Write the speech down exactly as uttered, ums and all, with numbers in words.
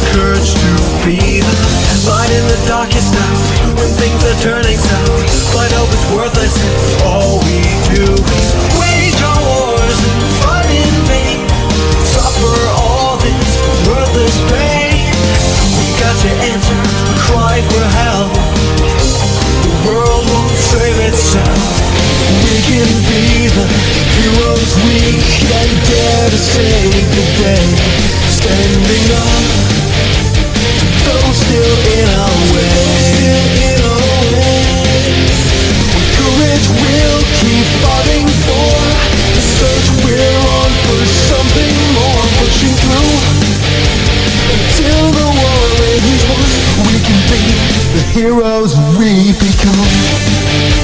courage to be the light in the darkest hour. When things are turning sour, find hope is worthless if all we do is wage our wars and fight in vain. Suffer all this worthless pain. We got to answer a cry for help. The world won't save itself. We can be the heroes we can dare to save the day. Standing up, though still in our way. Still in our way. With courage we'll keep fighting for the search we're on for something more. Pushing through until the war is won. We can be the heroes we become.